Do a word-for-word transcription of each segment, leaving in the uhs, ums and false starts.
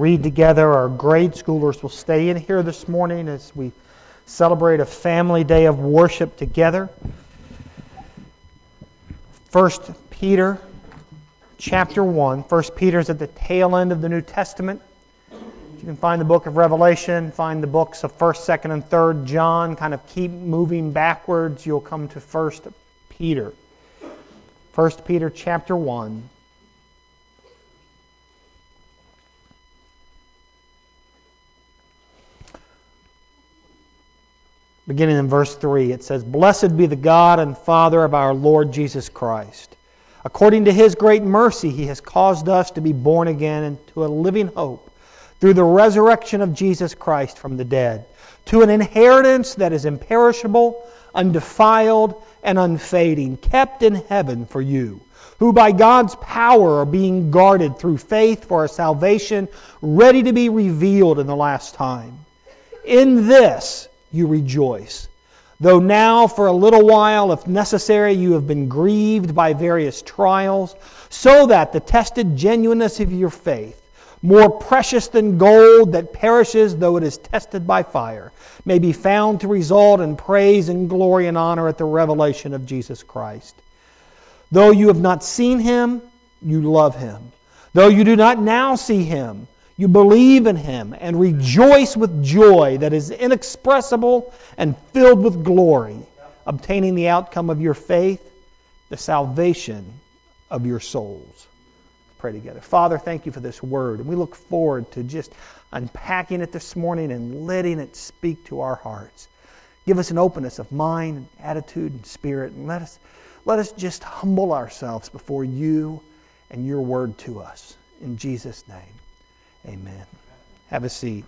read together. Our grade schoolers will stay in here this morning as we celebrate a family day of worship together. First Peter chapter one. First Peter is at the tail end of the New Testament. You can find the book of Revelation, find the books of first, second, and third John. Kind of keep moving backwards. You'll come to First Peter. First Peter chapter one. Beginning in verse three, it says, "Blessed be the God and Father of our Lord Jesus Christ. According to His great mercy, He has caused us to be born again into a living hope through the resurrection of Jesus Christ from the dead, to an inheritance that is imperishable, undefiled, and unfading, kept in heaven for you, who by God's power are being guarded through faith for a salvation ready to be revealed in the last time. In this you rejoice, though now for a little while, if necessary, you have been grieved by various trials, so that the tested genuineness of your faith, more precious than gold that perishes though it is tested by fire, may be found to result in praise and glory and honor at the revelation of Jesus Christ. Though you have not seen Him, you love Him. Though you do not now see Him, you believe in Him and rejoice with joy that is inexpressible and filled with glory, obtaining the outcome of your faith, the salvation of your souls." Pray together. Father, thank You for this word. And we look forward to just unpacking it this morning and letting it speak to our hearts. Give us an openness of mind and attitude and spirit. And let us, let us just humble ourselves before You and Your word to us. In Jesus' name, amen. Have a seat.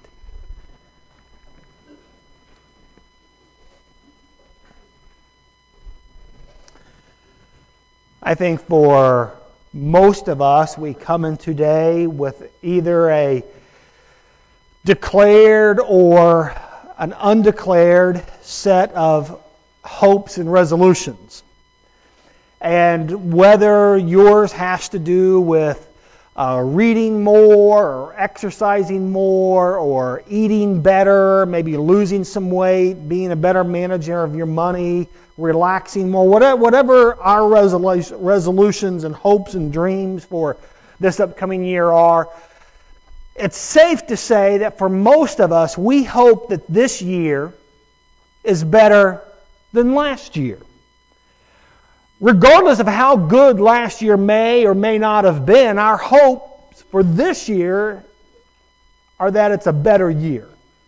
I think for most of us, we come in today with either a declared or an undeclared set of hopes and resolutions. And whether yours has to do with uh, reading more or exercising more or eating better, maybe losing some weight, being a better manager of your money, relaxing more, whatever, whatever our resolu- resolutions and hopes and dreams for this upcoming year are, it's safe to say that for most of us, we hope that this year is better than last year. Regardless of how good last year may or may not have been, our hopes for this year are that it's a better year.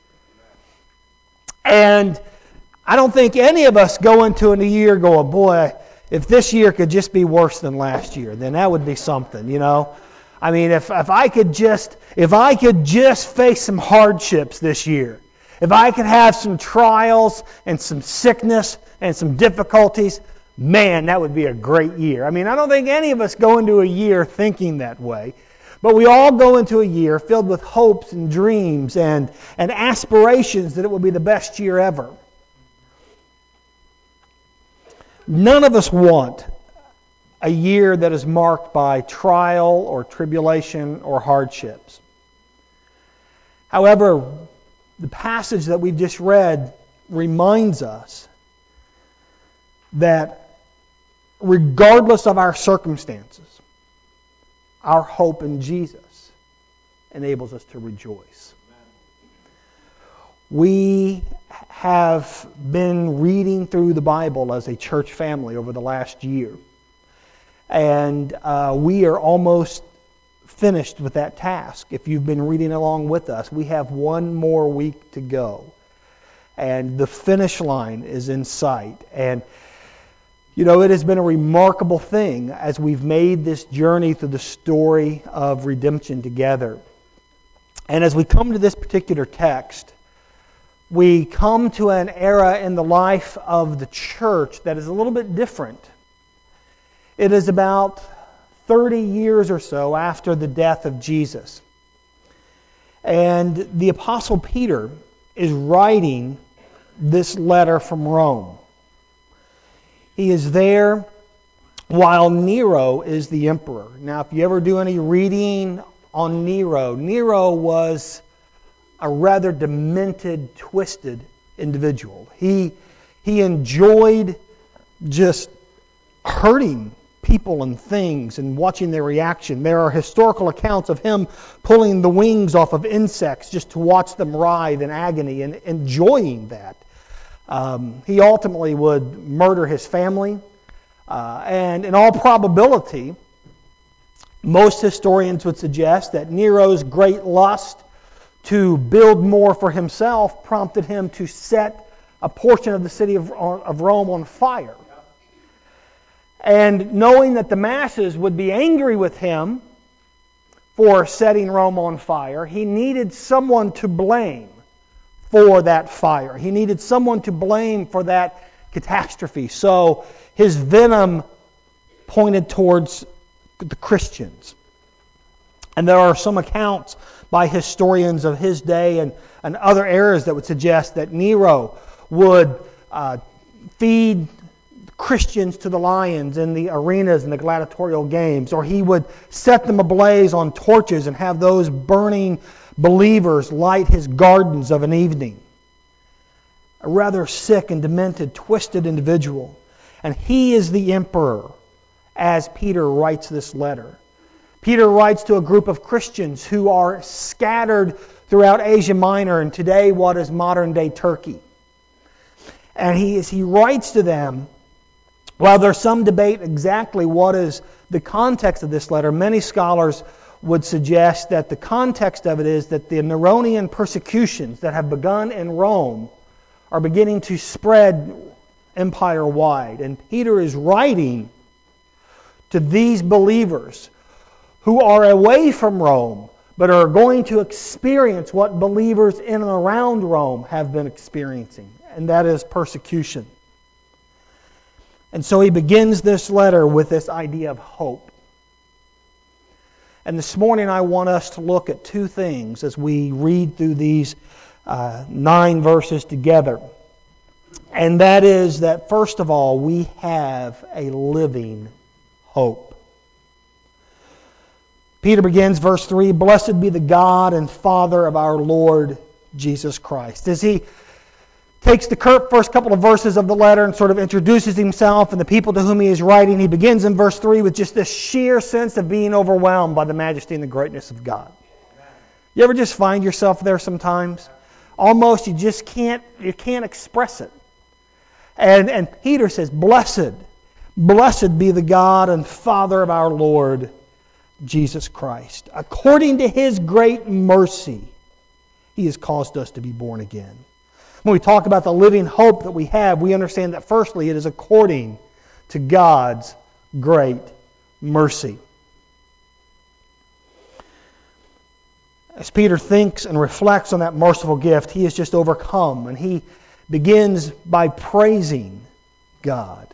And I don't think any of us go into a year going, boy, if this year could just be worse than last year, then that would be something, you know. I mean, if if I could just if I could just face some hardships this year, if I could have some trials and some sickness and some difficulties, man, that would be a great year. I mean, I don't think any of us go into a year thinking that way. But we all go into a year filled with hopes and dreams and, and aspirations that it will be the best year ever. None of us want a year that is marked by trial or tribulation or hardships. However, the passage that we've just read reminds us that regardless of our circumstances, our hope in Jesus enables us to rejoice. We have been reading through the Bible as a church family over the last year. And uh, we are almost finished with that task. If you've been reading along with us, we have one more week to go. And the finish line is in sight. And, you know, it has been a remarkable thing as we've made this journey through the story of redemption together. And as we come to this particular text, we come to an era in the life of the church that is a little bit different. It is about thirty years or so after the death of Jesus. And the Apostle Peter is writing this letter from Rome. He is there while Nero is the emperor. Now, if you ever do any reading on Nero. Nero was a rather demented, twisted individual. He, he enjoyed just hurting people and things and watching their reaction. There are historical accounts of him pulling the wings off of insects just to watch them writhe in agony and enjoying that. Um, he ultimately would murder his family. Uh, and in all probability, most historians would suggest that Nero's great lust to build more for himself prompted him to set a portion of the city of, of Rome on fire. And knowing that the masses would be angry with him for setting Rome on fire, he needed someone to blame for that fire. He needed someone to blame for that catastrophe. So his venom pointed towards the Christians. And there are some accounts by historians of his day and, and other eras that would suggest that Nero would uh, feed Christians to the lions in the arenas and the gladiatorial games, or he would set them ablaze on torches and have those burning believers light his gardens of an evening. A rather sick and demented, twisted individual. And he is the emperor as Peter writes this letter. Peter writes to a group of Christians who are scattered throughout Asia Minor and today what is modern-day Turkey. And he, as he writes to them, while there's some debate exactly what is the context of this letter, many scholars would suggest that the context of it is that the Neronian persecutions that have begun in Rome are beginning to spread empire-wide. And Peter is writing to these believers who are away from Rome, but are going to experience what believers in and around Rome have been experiencing, and that is persecution. And so he begins this letter with this idea of hope. And this morning I want us to look at two things as we read through these uh, nine verses together. And that is that, first of all, we have a living hope. Peter begins verse three, "Blessed be the God and Father of our Lord Jesus Christ." As he takes the first couple of verses of the letter and sort of introduces himself and the people to whom he is writing, he begins in verse three with just this sheer sense of being overwhelmed by the majesty and the greatness of God. You ever just find yourself there sometimes? Almost you just can't you can't express it. And and Peter says, "Blessed, blessed be the God and Father of our Lord Jesus Christ. According to His great mercy, He has caused us to be born again." When we talk about the living hope that we have, we understand that firstly it is according to God's great mercy. As Peter thinks and reflects on that merciful gift, he is just overcome, and he begins by praising God.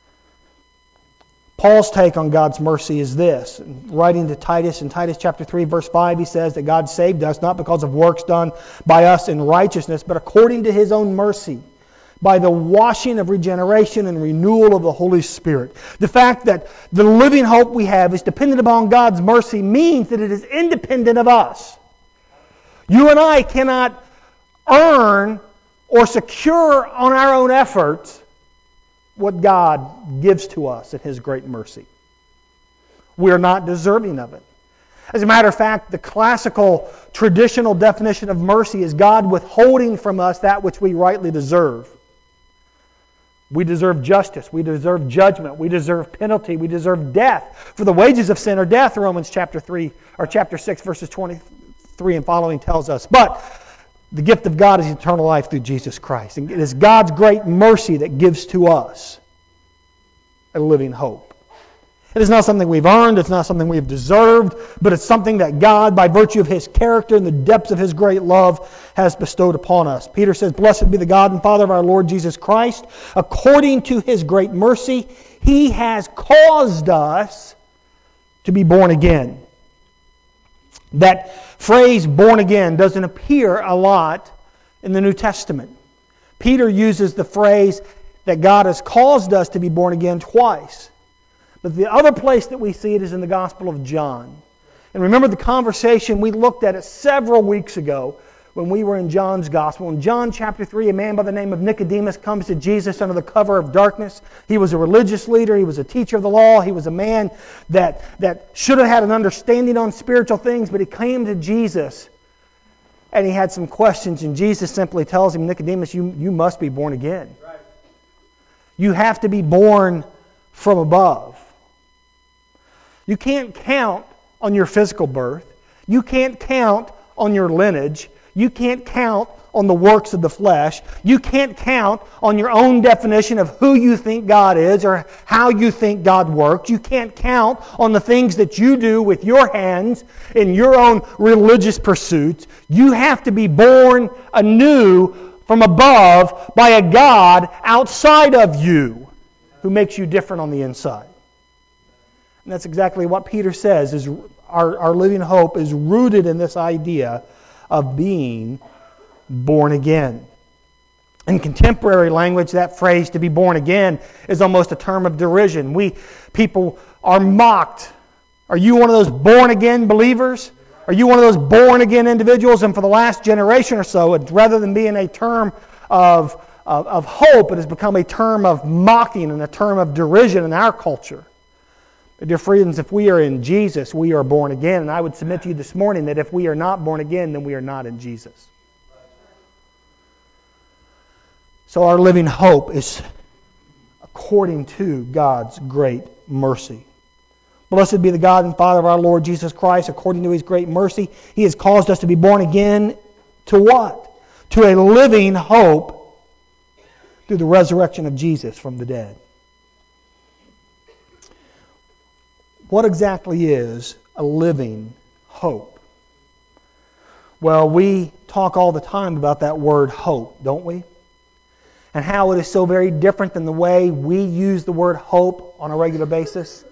Paul's take on God's mercy is this. Writing to Titus in Titus chapter three, verse five, he says that God saved us not because of works done by us in righteousness, but according to His own mercy, by the washing of regeneration and renewal of the Holy Spirit. The fact that the living hope we have is dependent upon God's mercy means that it is independent of us. You and I cannot earn or secure on our own efforts what God gives to us in His great mercy. We are not deserving of it. As a matter of fact, the classical, traditional definition of mercy is God withholding from us that which we rightly deserve. We deserve justice. We deserve judgment. We deserve penalty. We deserve death. For the wages of sin are death, Romans chapter three or chapter six, verses twenty-three and following tells us. But the gift of God is eternal life through Jesus Christ. And it is God's great mercy that gives to us a living hope. It is not something we've earned. It's not something we've deserved. But it's something that God, by virtue of His character and the depths of His great love, has bestowed upon us. Peter says, "Blessed be the God and Father of our Lord Jesus Christ. According to His great mercy, He has caused us to be born again." That phrase, born again, doesn't appear a lot in the New Testament. Peter uses the phrase that God has caused us to be born again twice. But the other place that we see it is in the Gospel of John. And remember the conversation we looked at it several weeks ago when we were in John's Gospel. In John chapter three, a man by the name of Nicodemus comes to Jesus under the cover of darkness. He was a religious leader. He was a teacher of the law. He was a man that, that should have had an understanding on spiritual things, but he came to Jesus and he had some questions, and Jesus simply tells him, Nicodemus, you, you must be born again. Right. You have to be born from above. You can't count on your physical birth. You can't count on your lineage. You can't count on the works of the flesh. You can't count on your own definition of who you think God is or how you think God works. You can't count on the things that you do with your hands in your own religious pursuits. You have to be born anew from above by a God outside of you who makes you different on the inside. And that's exactly what Peter says, is our, our living hope is rooted in this idea of being born again. In contemporary language, that phrase, to be born again, is almost a term of derision. We people are mocked. Are you one of those born again believers? Are you one of those born again individuals? And for the last generation or so, it's, rather than being a term of, of, of hope, it has become a term of mocking and a term of derision in our culture. Dear friends, if we are in Jesus, we are born again. And I would submit to you this morning that if we are not born again, then we are not in Jesus. So our living hope is according to God's great mercy. Blessed be the God and Father of our Lord Jesus Christ. According to His great mercy, He has caused us to be born again to what? To a living hope through the resurrection of Jesus from the dead. What exactly is a living hope? Well, we talk all the time about that word hope, don't we? And how it is so very different than the way we use the word hope on a regular basis.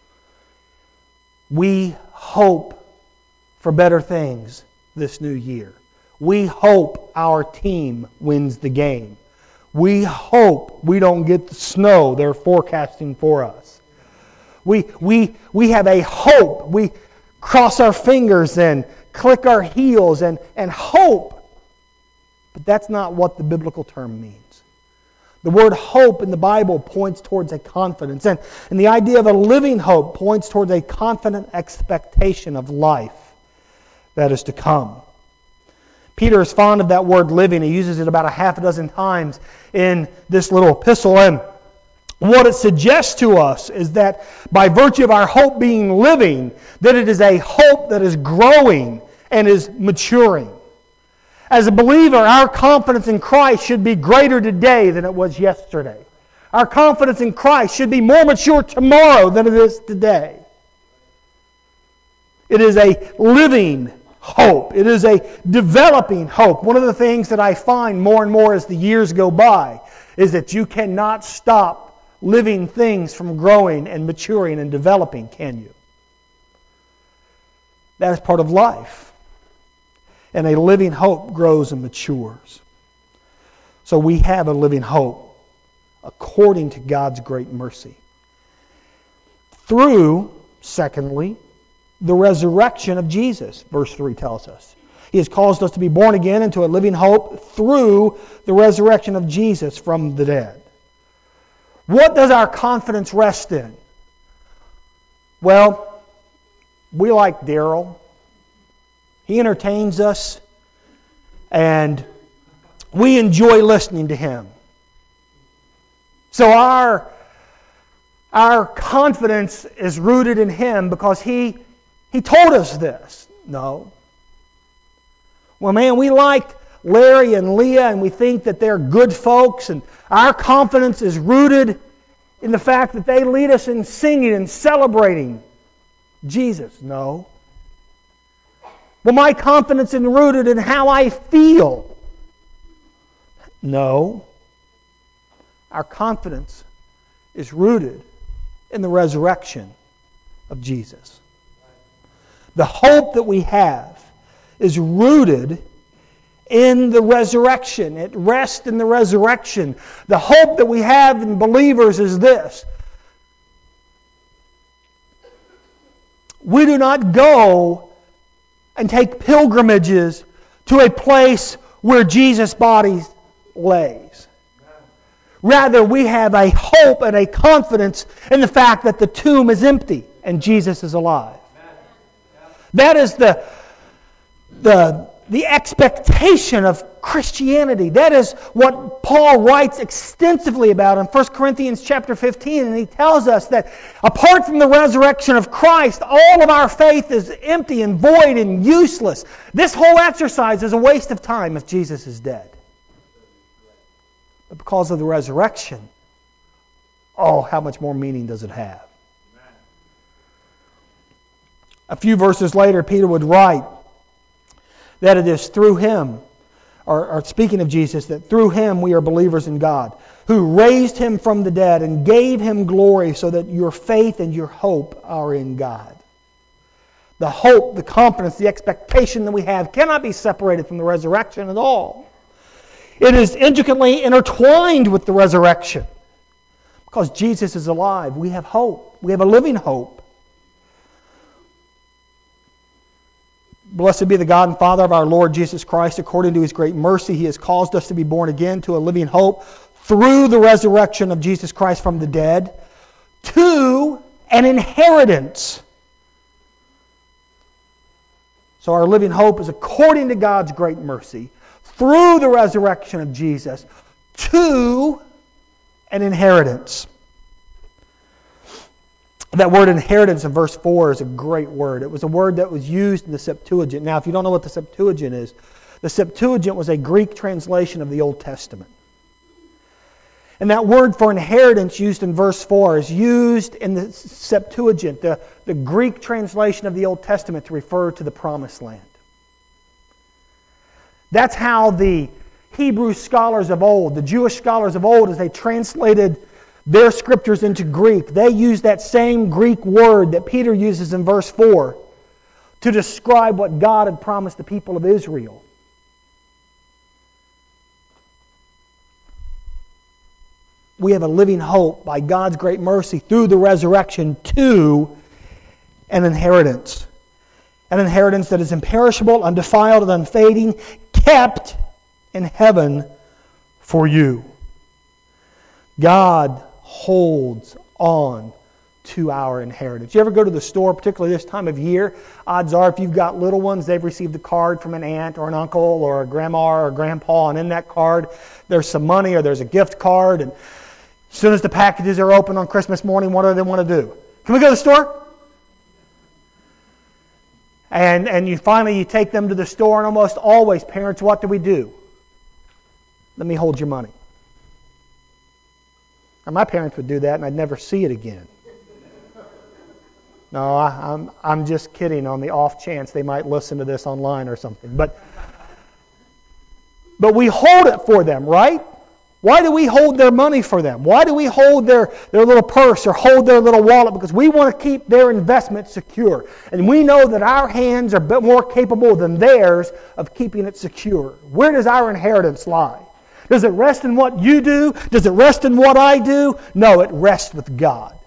We hope for better things this new year. We hope our team wins the game. We hope we don't get the snow they're forecasting for us. We, we, we have a hope. We cross our fingers and click our heels and, and hope. But that's not what the biblical term means. The word hope in the Bible points towards a confidence. And, and the idea of a living hope points towards a confident expectation of life that is to come. Peter is fond of that word living. He uses it about a half a dozen times in this little epistle. And what it suggests to us is that by virtue of our hope being living, that it is a hope that is growing and is maturing. As a believer, our confidence in Christ should be greater today than it was yesterday. Our confidence in Christ should be more mature tomorrow than it is today. It is a living hope. It is a developing hope. One of the things that I find more and more as the years go by is that you cannot stop living things from growing and maturing and developing, can you? That is part of life. And a living hope grows and matures. So we have a living hope according to God's great mercy. Through, secondly, the resurrection of Jesus, verse three tells us. He has caused us to be born again into a living hope through the resurrection of Jesus from the dead. What does our confidence rest in? Well, we like Daryl. He entertains us, and we enjoy listening to him. So our, our confidence is rooted in him because he, he told us this. No. Well, man, we liked Larry and Leah, and we think that they're good folks, and our confidence is rooted in the fact that they lead us in singing and celebrating Jesus. No. Well, my confidence is rooted in how I feel. No. Our confidence is rooted in the resurrection of Jesus. The hope that we have is rooted in the resurrection. It rests in the resurrection. The hope that we have in believers is this. we do not go and take pilgrimages to a place where Jesus' body lays. Rather, we have a hope and a confidence in the fact that the tomb is empty and Jesus is alive. That is the, the, the expectation of Christianity. That is what Paul writes extensively about in First Corinthians chapter fifteen. And he tells us that apart from the resurrection of Christ, all of our faith is empty and void and useless. This whole exercise is a waste of time if Jesus is dead. But because of the resurrection, oh, how much more meaning does it have? A few verses later, Peter would write that it is through Him, or, or speaking of Jesus, that through Him we are believers in God, who raised Him from the dead and gave Him glory, so that your faith and your hope are in God. The hope, the confidence, the expectation that we have cannot be separated from the resurrection at all. It is intricately intertwined with the resurrection. Because Jesus is alive, we have hope. We have a living hope. Blessed be the God and Father of our Lord Jesus Christ. According to His great mercy, He has caused us to be born again to a living hope through the resurrection of Jesus Christ from the dead, to an inheritance. So our living hope is according to God's great mercy, through the resurrection of Jesus, to an inheritance. That word inheritance in verse four is a great word. It was a word that was used in the Septuagint. Now, if you don't know what the Septuagint is, the Septuagint was a Greek translation of the Old Testament. And that word for inheritance used in verse four is used in the Septuagint, the, the Greek translation of the Old Testament, to refer to the Promised Land. That's how the Hebrew scholars of old, the Jewish scholars of old, as they translated their scriptures into Greek, they used that same Greek word that Peter uses in verse four to describe what God had promised the people of Israel. We have a living hope by God's great mercy through the resurrection to an inheritance. An inheritance that is imperishable, undefiled, and unfading, kept in heaven for you. God holds on to our inheritance. You ever go to the store, particularly this time of year? Odds are if you've got little ones, they've received a card from an aunt or an uncle or a grandma or a grandpa, and in that card there's some money or there's a gift card. And as soon as the packages are open on Christmas morning, what do they want to do? Can we go to the store? And and you finally you take them to the store, and almost always, parents, what do we do? Let me hold your money. Now, my parents would do that, and I'd never see it again. No, I, I'm I'm just kidding on the off chance they might listen to this online or something. But but we hold it for them, right? Why do we hold their money for them? Why do we hold their, their little purse or hold their little wallet? Because we want to keep their investment secure. And we know that our hands are a bit more capable than theirs of keeping it secure. Where does our inheritance lie? Does it rest in what you do? Does it rest in what I do? No, it rests with God.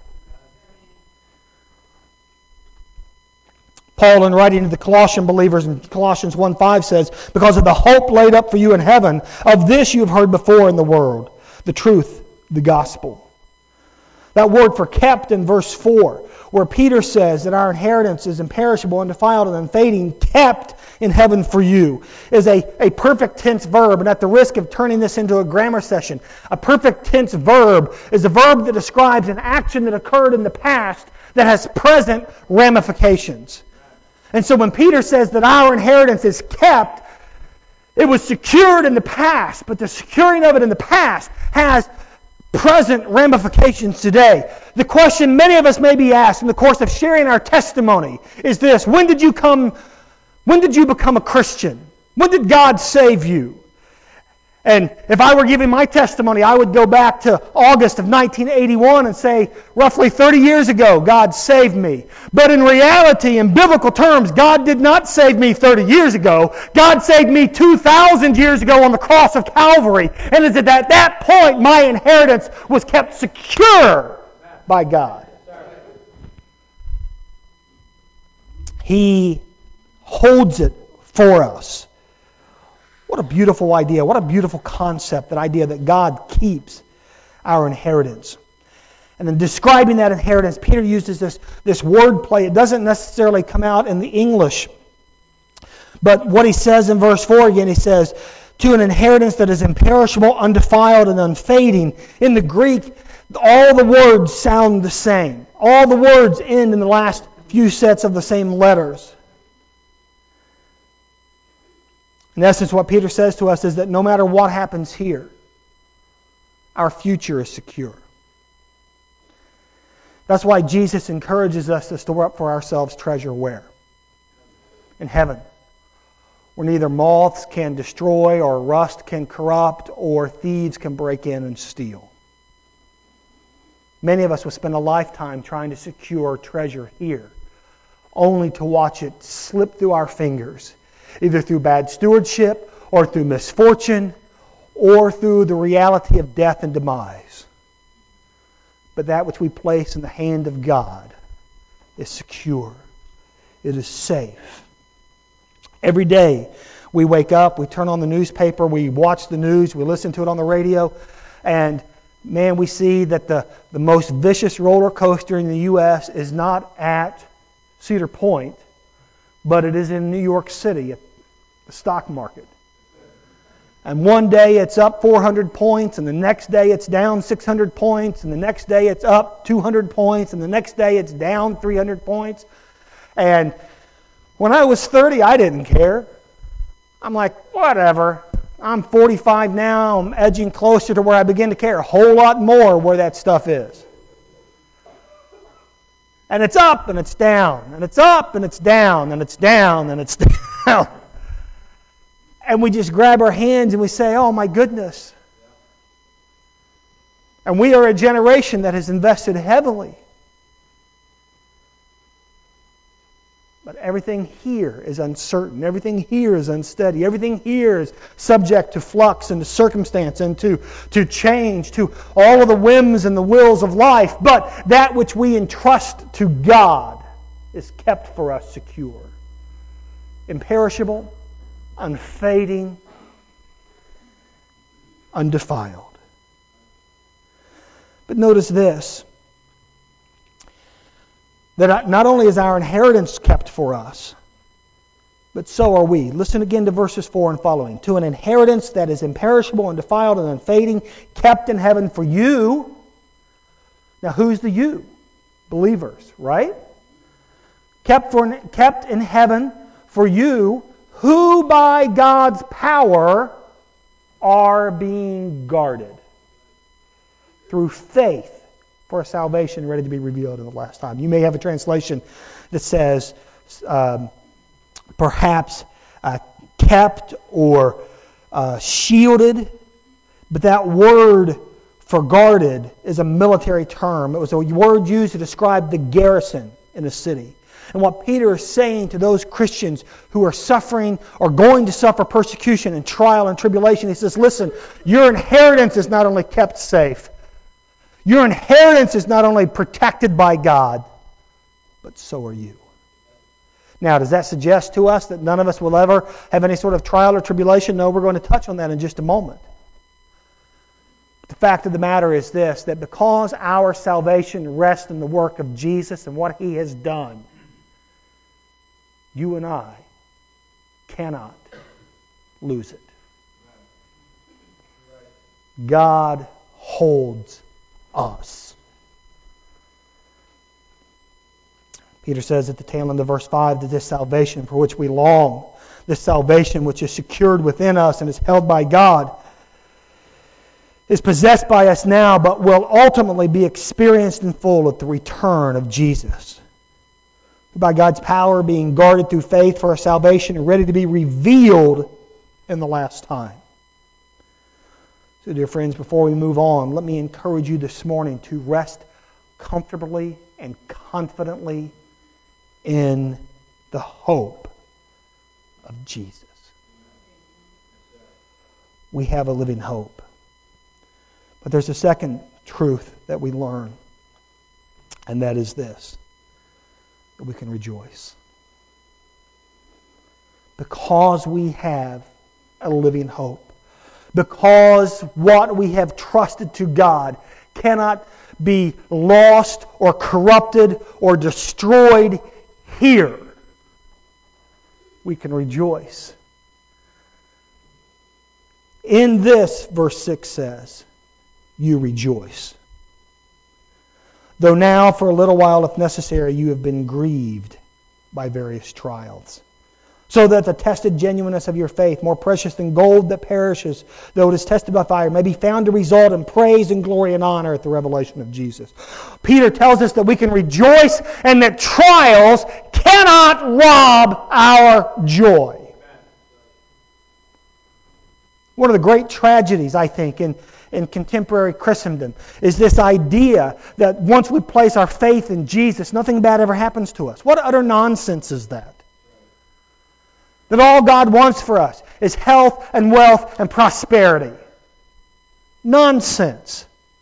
Paul, in writing to the Colossian believers in Colossians one five says, because of the hope laid up for you in heaven, of this you have heard before in the world, the truth, the gospel. That word for kept in verse four, where Peter says that our inheritance is imperishable, undefiled, and unfading, kept in heaven for you, is a, a perfect tense verb. And at the risk of turning this into a grammar session, a perfect tense verb is a verb that describes an action that occurred in the past that has present ramifications. And so when Peter says that our inheritance is kept, it was secured in the past, but the securing of it in the past has present ramifications today. The question many of us may be asked in the course of sharing our testimony is this: when did you come, when did you become a Christian? When did God save you? And if I were giving my testimony, I would go back to August of nineteen eighty-one and say, roughly thirty years ago, God saved me. But in reality, in biblical terms, God did not save me thirty years ago. God saved me two thousand years ago on the cross of Calvary. And it's at that point my inheritance was kept secure by God. He holds it for us. What a beautiful idea. What a beautiful concept, that idea that God keeps our inheritance. And in describing that inheritance, Peter uses this, this word play. It doesn't necessarily come out in the English. But what he says in verse four again, he says, to an inheritance that is imperishable, undefiled, and unfading. In the Greek, all the words sound the same. All the words end in the last few sets of the same letters. In essence, what Peter says to us is that no matter what happens here, our future is secure. That's why Jesus encourages us to store up for ourselves treasure where? In heaven. Where neither moths can destroy, or rust can corrupt, or thieves can break in and steal. Many of us will spend a lifetime trying to secure treasure here, only to watch it slip through our fingers, either through bad stewardship, or through misfortune, or through the reality of death and demise. But that which we place in the hand of God is secure. It is safe. Every day we wake up, we turn on the newspaper, we watch the news, we listen to it on the radio, and man, we see that the, the most vicious roller coaster in the U S is not at Cedar Point, but it is in New York City at the stock market. And one day it's up four hundred points, and the next day it's down six hundred points, and the next day it's up two hundred points, and the next day it's down three hundred points. And when I was thirty, I didn't care. I'm like, whatever. I'm forty-five now. I'm edging closer to where I begin to care a whole lot more where that stuff is. And it's up and it's down, and it's up and it's down, and it's down and it's down. And we just grab our hands and we say, oh my goodness. And we are a generation that has invested heavily. But everything here is uncertain. Everything here is unsteady. Everything here is subject to flux and to circumstance and to, to change, to all of the whims and the wills of life. But that which we entrust to God is kept for us secure. Imperishable, unfading, undefiled. But notice this, that not only is our inheritance kept for us, but so are we. Listen again to verses four and following. To an inheritance that is imperishable, undefiled, and unfading, kept in heaven for you. Now who's the you? Believers, right? Kept, for, kept in heaven for you, who by God's power are being guarded through faith for a salvation ready to be revealed in the last time. You may have a translation that says um, perhaps uh, kept or uh, shielded, but that word for guarded is a military term. It was a word used to describe the garrison in a city. And what Peter is saying to those Christians who are suffering or going to suffer persecution and trial and tribulation, he says, listen, your inheritance is not only kept safe, your inheritance is not only protected by God, but so are you. Now, does that suggest to us that none of us will ever have any sort of trial or tribulation? No, we're going to touch on that in just a moment. The fact of the matter is this, that because our salvation rests in the work of Jesus and what He has done, you and I cannot lose it. God holds us. Peter says at the tail end of verse five that this salvation for which we long, this salvation which is secured within us and is held by God, is possessed by us now, but will ultimately be experienced in full at the return of Jesus. By God's power being guarded through faith for our salvation and ready to be revealed in the last time. So, dear friends, before we move on, let me encourage you this morning to rest comfortably and confidently in the hope of Jesus. We have a living hope. But there's a second truth that we learn, and that is this, that we can rejoice. Because we have a living hope. Because what we have trusted to God cannot be lost or corrupted or destroyed here, we can rejoice. In this, verse six says, you rejoice. Though now, for a little while, if necessary, you have been grieved by various trials, so that the tested genuineness of your faith, more precious than gold that perishes, though it is tested by fire, may be found to result in praise and glory and honor at the revelation of Jesus. Peter tells us that we can rejoice and that trials cannot rob our joy. One of the great tragedies, I think, in, in contemporary Christendom is this idea that once we place our faith in Jesus, nothing bad ever happens to us. What utter nonsense is that? That all God wants for us is health and wealth and prosperity. Nonsense.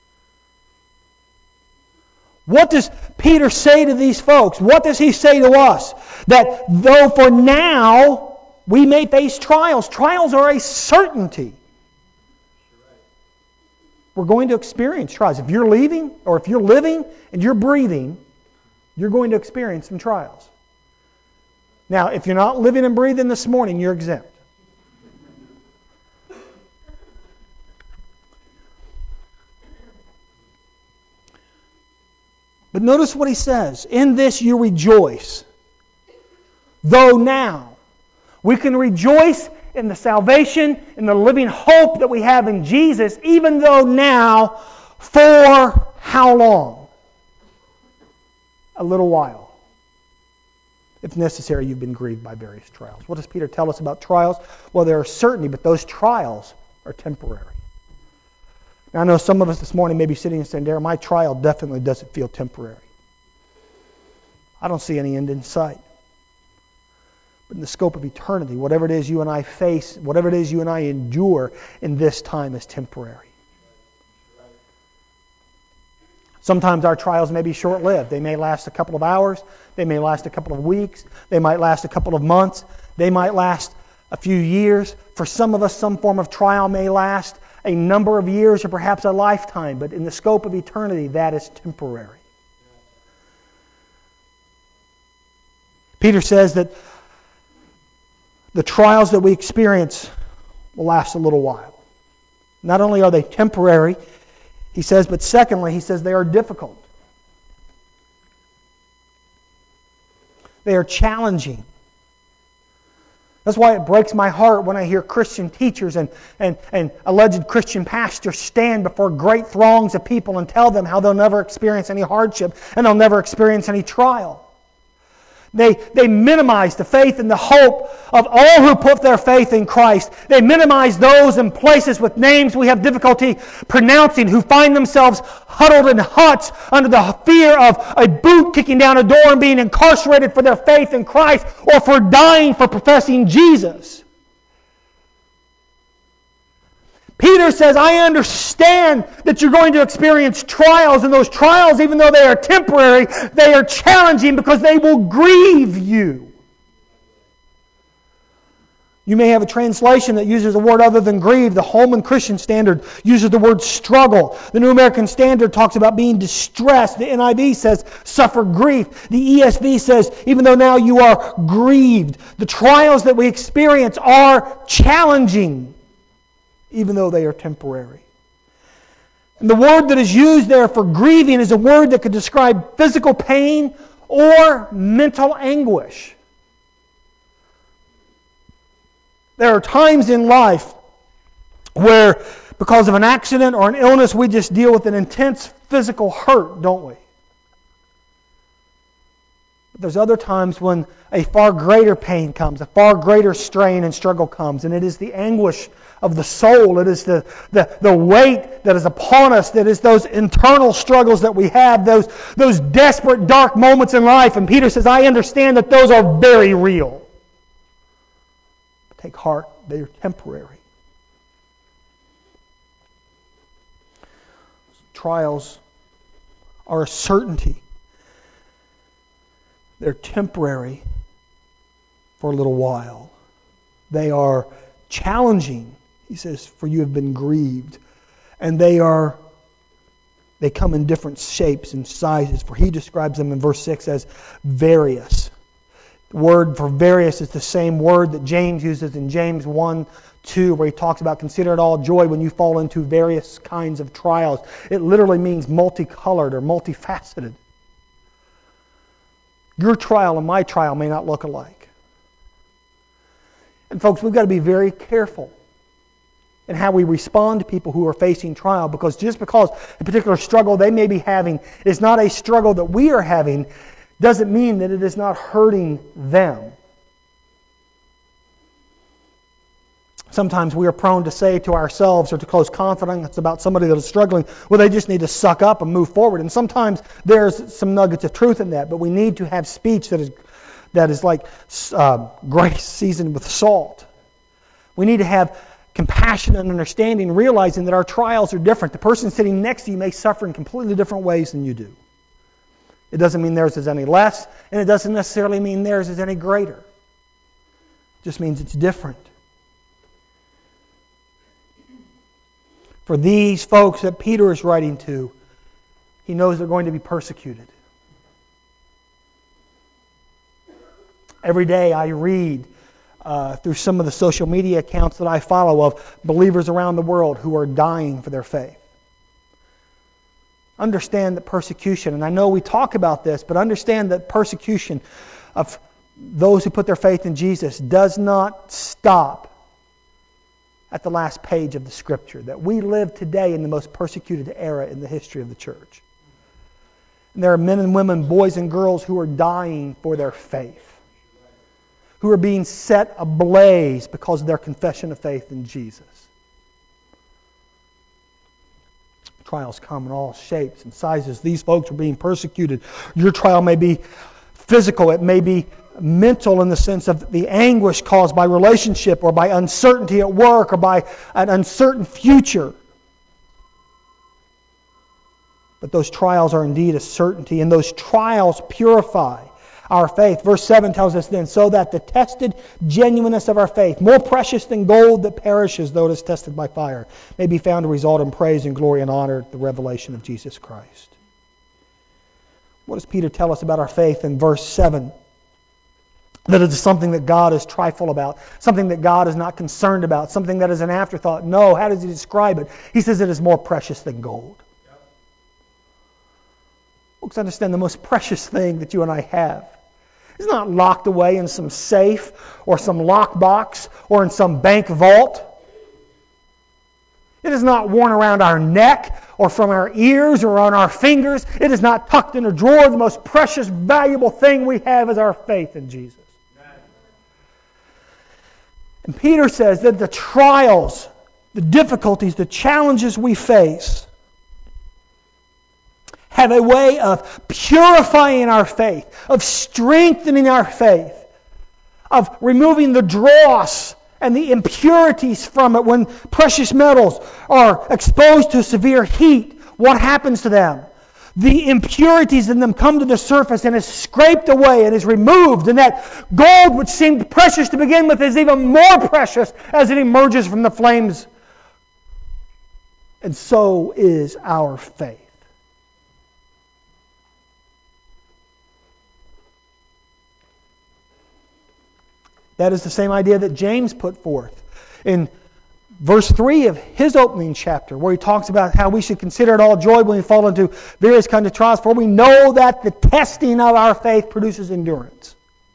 What does Peter say to these folks? What does he say to us? That though for now we may face trials, trials are a certainty. We're going to experience trials. If you're leaving, or if you're living and you're breathing, you're going to experience some trials. Now, if you're not living and breathing this morning, you're exempt. But notice what he says. In this you rejoice. Though now. We can rejoice in the salvation, in the living hope that we have in Jesus, even though now, for how long? A little while. If necessary, you've been grieved by various trials. What does Peter tell us about trials? Well, there are certainty, but those trials are temporary. Now, I know some of us this morning may be sitting and saying, Darren, my trial definitely doesn't feel temporary. I don't see any end in sight. But in the scope of eternity, whatever it is you and I face, whatever it is you and I endure in this time is temporary. Sometimes our trials may be short-lived. They may last a couple of hours. They may last a couple of weeks. They might last a couple of months. They might last a few years. For some of us, some form of trial may last a number of years or perhaps a lifetime. But in the scope of eternity, that is temporary. Peter says that the trials that we experience will last a little while. Not only are they temporary, he says, but secondly, he says they are difficult. They are challenging. That's why it breaks my heart when I hear Christian teachers and, and, and alleged Christian pastors stand before great throngs of people and tell them how they'll never experience any hardship and they'll never experience any trial. They, they minimize the faith and the hope of all who put their faith in Christ. They minimize those in places with names we have difficulty pronouncing who find themselves huddled in huts under the fear of a boot kicking down a door and being incarcerated for their faith in Christ or for dying for professing Jesus. Peter says, I understand that you're going to experience trials, and those trials, even though they are temporary, they are challenging because they will grieve you. You may have a translation that uses a word other than grieve. The Holman Christian Standard uses the word struggle. The New American Standard talks about being distressed. The N I V says suffer grief. The E S V says even though now you are grieved. The trials that we experience are challenging, even though they are temporary. And the word that is used there for grieving is a word that could describe physical pain or mental anguish. There are times in life where, because of an accident or an illness, we just deal with an intense physical hurt, don't we? But there's other times when a far greater pain comes, a far greater strain and struggle comes, and it is the anguish of the soul. It is the, the, the weight that is upon us, that is those internal struggles that we have, those, those desperate, dark moments in life. And Peter says, I understand that those are very real. But take heart, they are temporary. Trials are a certainty. They're temporary for a little while. They are challenging. He says, for you have been grieved. And they are, they come in different shapes and sizes. For he describes them in verse six as various. The word for various is the same word that James uses in James one, two, where he talks about consider it all joy when you fall into various kinds of trials. It literally means multicolored or multifaceted. Your trial and my trial may not look alike. And folks, we've got to be very careful in how we respond to people who are facing trial, because just because a particular struggle they may be having is not a struggle that we are having, doesn't mean that it is not hurting them. Sometimes we are prone to say to ourselves or to close confidence about somebody that is struggling, well, they just need to suck up and move forward. And sometimes there's some nuggets of truth in that, but we need to have speech that is that is like uh, grace seasoned with salt. We need to have compassion and understanding, realizing that our trials are different. The person sitting next to you may suffer in completely different ways than you do. It doesn't mean theirs is any less, and it doesn't necessarily mean theirs is any greater. It just means it's different. For these folks that Peter is writing to, he knows they're going to be persecuted. Every day I read uh, through some of the social media accounts that I follow of believers around the world who are dying for their faith. Understand that persecution, and I know we talk about this, but understand that persecution of those who put their faith in Jesus does not stop at the last page of the Scripture. That we live today in the most persecuted era in the history of the church. And there are men and women, boys and girls who are dying for their faith. Who are being set ablaze because of their confession of faith in Jesus. Trials come in all shapes and sizes. These folks are being persecuted. Your trial may be physical. It may be mental in the sense of the anguish caused by relationship or by uncertainty at work or by an uncertain future. But those trials are indeed a certainty, and those trials purify our faith. Verse seven tells us then, so that the tested genuineness of our faith, more precious than gold that perishes though it is tested by fire, may be found to result in praise and glory and honor at the revelation of Jesus Christ. What does Peter tell us about our faith in verse seven? That it is something that God is trifle about, something that God is not concerned about, something that is an afterthought. No, how does he describe it? He says it is more precious than gold. Yep. Folks, understand the most precious thing that you and I have is not locked away in some safe or some lockbox or in some bank vault. It is not worn around our neck or from our ears or on our fingers. It is not tucked in a drawer. The most precious, valuable thing we have is our faith in Jesus. And Peter says that the trials, the difficulties, the challenges we face have a way of purifying our faith, of strengthening our faith, of removing the dross and the impurities from it. When precious metals are exposed to severe heat, what happens to them? The impurities in them come to the surface and is scraped away and is removed. And that gold, which seemed precious to begin with, is even more precious as it emerges from the flames. And so is our faith. That is the same idea that James put forth in verse three of his opening chapter, where he talks about how we should consider it all joy when we fall into various kinds of trials, for we know that the testing of our faith produces endurance.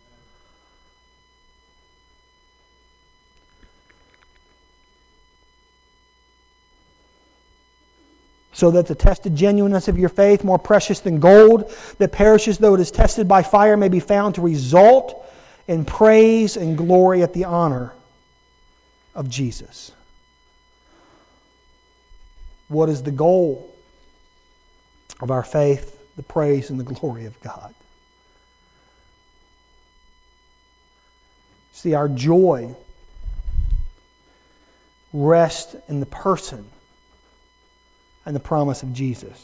So that the tested genuineness of your faith, more precious than gold that perishes though it is tested by fire, may be found to result in praise and glory at the honor of Jesus. What is the goal of our faith? The praise and the glory of God. See, our joy rests in the person and the promise of Jesus.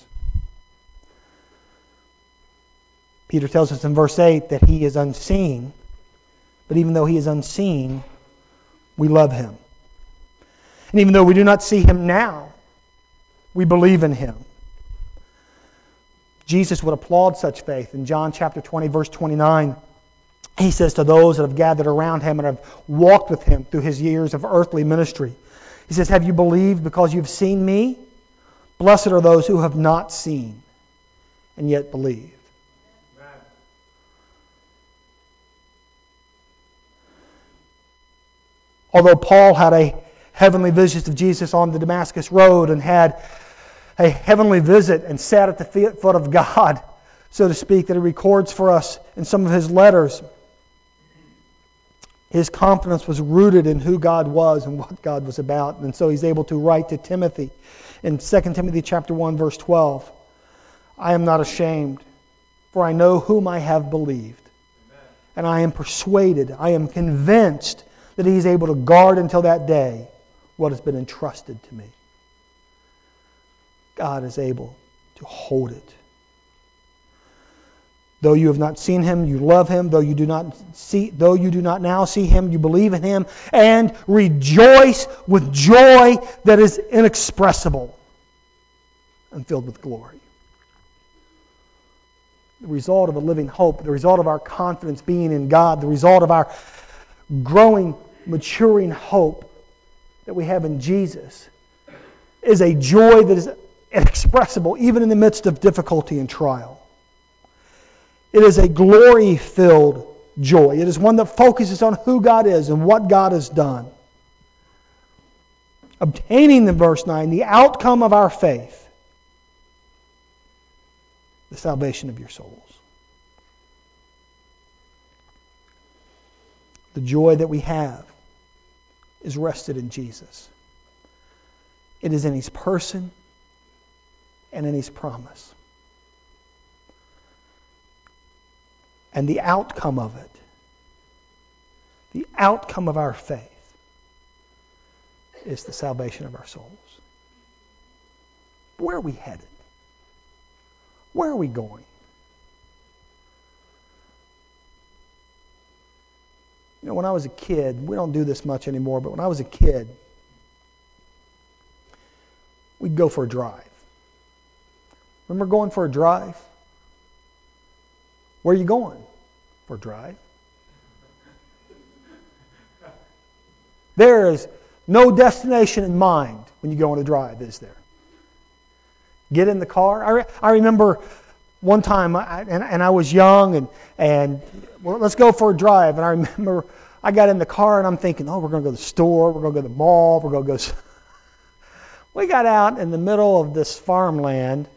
Peter tells us in verse eight that He is unseen, but even though He is unseen, We love Him. And even though we do not see Him now, we believe in Him. Jesus would applaud such faith. In John chapter twenty, verse twenty-nine, He says to those that have gathered around Him and have walked with Him through His years of earthly ministry, He says, have you believed because you've seen me? Blessed are those who have not seen and yet believe. Amen. Although Paul had a heavenly vision of Jesus on the Damascus Road and had a heavenly visit and sat at the foot of God, so to speak, that he records for us in some of his letters, his confidence was rooted in who God was and what God was about. And so he's able to write to Timothy in Second Timothy chapter one, verse twelve, I am not ashamed, for I know whom I have believed. Amen. And I am persuaded, I am convinced that He is able to guard until that day what has been entrusted to me. God is able to hold it. Though you have not seen Him, you love Him. Though you do not see, though you do not now see Him, you believe in Him and rejoice with joy that is inexpressible and filled with glory. The result of a living hope, the result of our confidence being in God, the result of our growing, maturing hope that we have in Jesus is a joy that is inexpressible even in the midst of difficulty and trial. It is a glory-filled joy. It is one that focuses on who God is and what God has done. Obtaining, in verse nine, the outcome of our faith, the salvation of your souls. The joy that we have is rested in Jesus. It is in His person and in His promise. And the outcome of it, the outcome of our faith, is the salvation of our souls. Where are we headed? Where are we going? You know, when I was a kid, we don't do this much anymore, but when I was a kid, we'd go for a drive. Remember going for a drive? Where are you going? For a drive. There is no destination in mind when you go on a drive, is there? Get in the car. I, re- I remember one time, I, and, and I was young, and, and well, let's go for a drive. And I remember I got in the car, and I'm thinking, oh, we're going to go to the store, we're going to go to the mall, we're going to go... We got out in the middle of this farmland,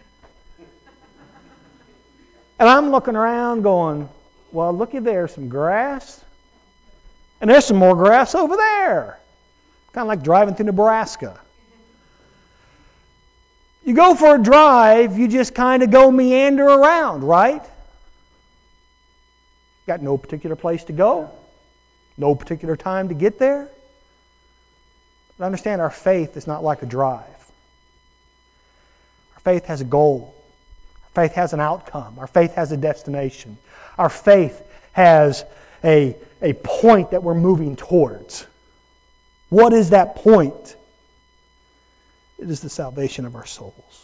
and I'm looking around going, well, looky there, some grass. And there's some more grass over there. Kind of like driving through Nebraska. You go for a drive, you just kind of go meander around, right? Got no particular place to go. No particular time to get there. But understand, our faith is not like a drive. Our faith has a goal. Our faith has an outcome. Our faith has a destination. Our faith has a, a point that we're moving towards. What is that point? It is the salvation of our souls.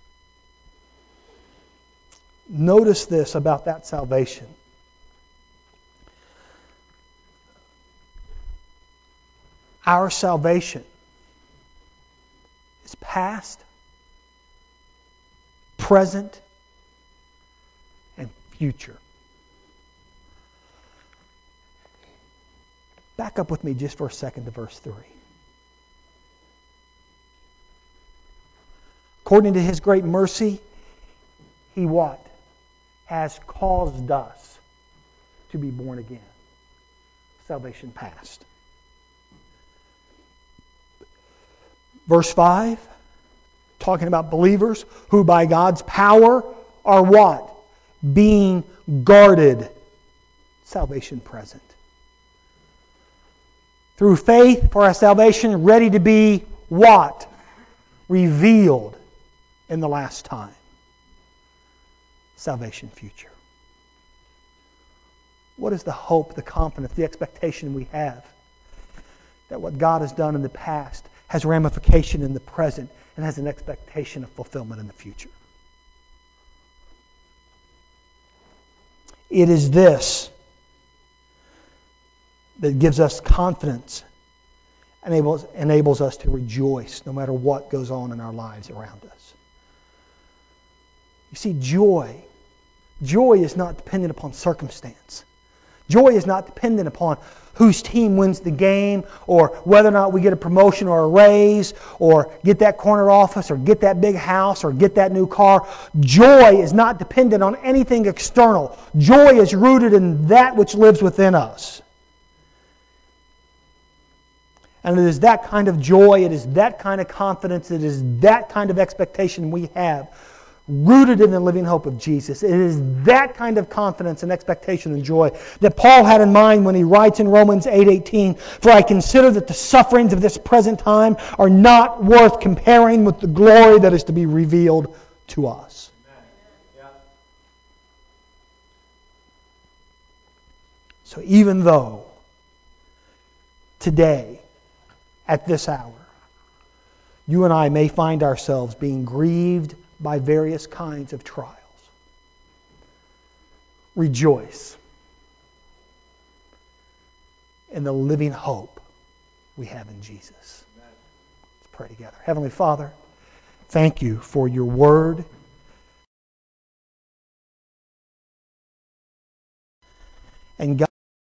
Notice this about that salvation. Our salvation is past, present, and future. Back up with me just for a second to verse three. According to His great mercy, He what? Has caused us to be born again. Salvation past. Verse five, talking about believers who by God's power are what? Being guarded. Salvation present. Through faith for our salvation ready to be what? Revealed in the last time. Salvation future. What is the hope, the confidence, the expectation we have? that what God has done in the past has ramification in the present and has an expectation of fulfillment in the future. It is this that gives us confidence, enables, enables us to rejoice no matter what goes on in our lives around us. You see, joy, joy is not dependent upon circumstance. Joy is not dependent upon whose team wins the game or whether or not we get a promotion or a raise or get that corner office or get that big house or get that new car. Joy is not dependent on anything external. Joy is rooted in that which lives within us. And it is that kind of joy, it is that kind of confidence, it is that kind of expectation we have, rooted in the living hope of Jesus. It is that kind of confidence and expectation and joy that Paul had in mind when he writes in Romans eight eighteen, "For I consider that the sufferings of this present time are not worth comparing with the glory that is to be revealed to us." Yeah. So even though today, at this hour, you and I may find ourselves being grieved by various kinds of trials, rejoice in the living hope we have in Jesus. Let's pray together. Heavenly Father, thank you for your word. And God,